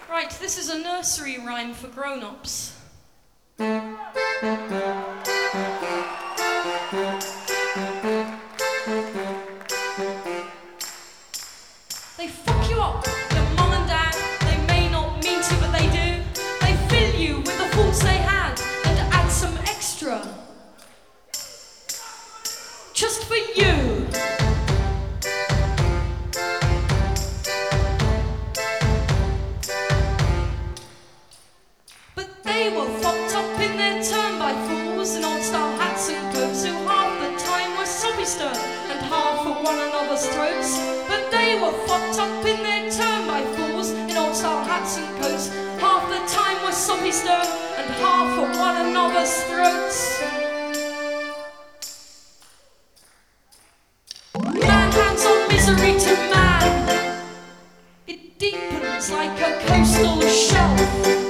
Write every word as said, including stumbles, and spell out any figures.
Right, this is a nursery rhyme for grown-ups. They fuck you up, your mum and dad. They may not mean to, but they do. They fill you with the thoughts they had and add some extra. Just for you. But they were fucked up in their turn by fools in old-style hats and coats who half the time were sophie-stern and half at one another's throats. But they were fucked up in their turn by fools in old-style hats and coats. Half the time were sophie-stern and half at one another's throats. Man hands on misery to man. It deepens like a coastal shelf.